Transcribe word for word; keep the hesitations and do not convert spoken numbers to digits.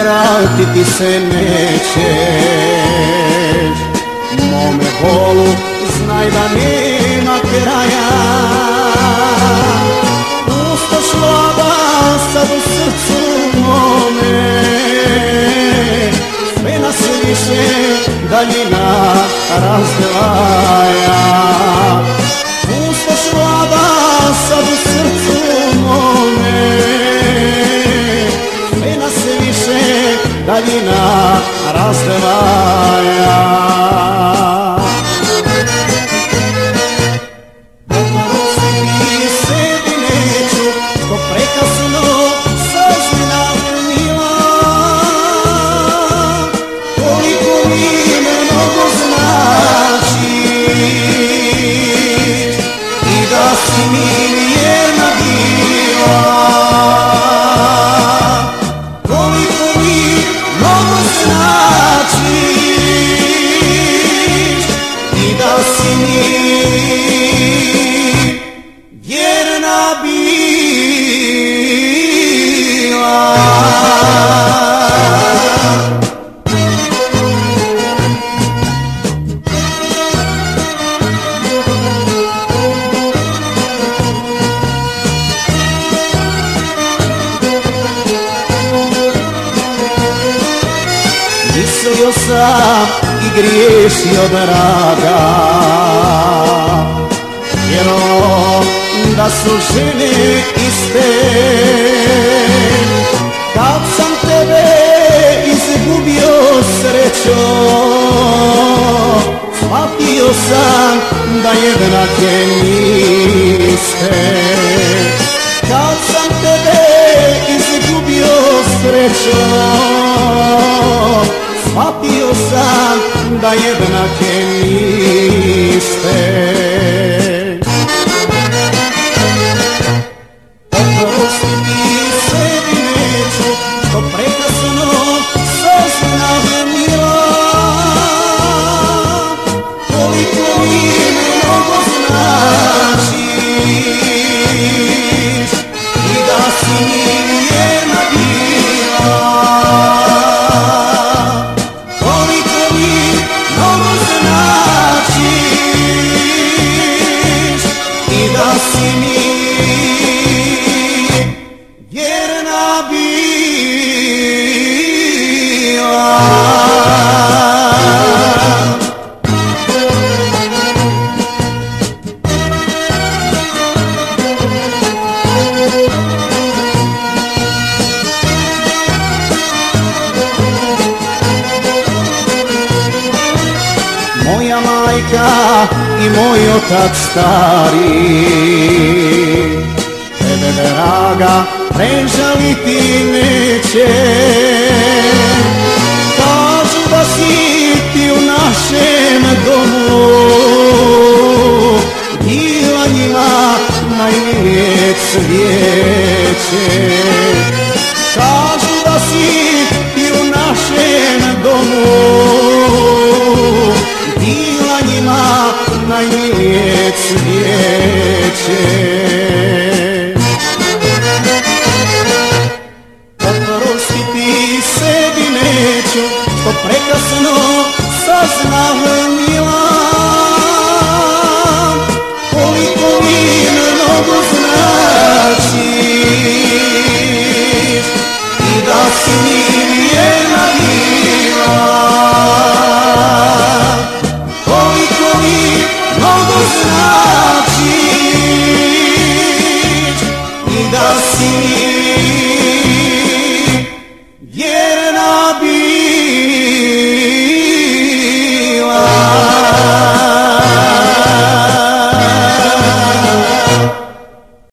vratiti se nećeš. Mome bolu znaj da nema kraja, pustoš vlada sad u srcu mome, sve nas više daljina razdvaja. Pustoš vlada sad u srcu mome, sve nas više daljina razdvaja. Mislio sam i griješio draga, jer onda su žene iste. Kad sam tebe izgubio srećo, shvatio sam da jednake niste. Kad sam tebe izgubio srećo, shvatio sam da jednake niste. Oprosti mi sebi neću, što prekasno saznam mila, koliko mi mnogo značiš i da si mi vjerna bila. Si mi vjerna bila. Moja majka i moj otac stari tebe draga prežaliti neće. Kažu da si ti u našem domu bila njima najmilije cvijeće. Kažu da si ti u našem domu bila njima najmilije cvijeće.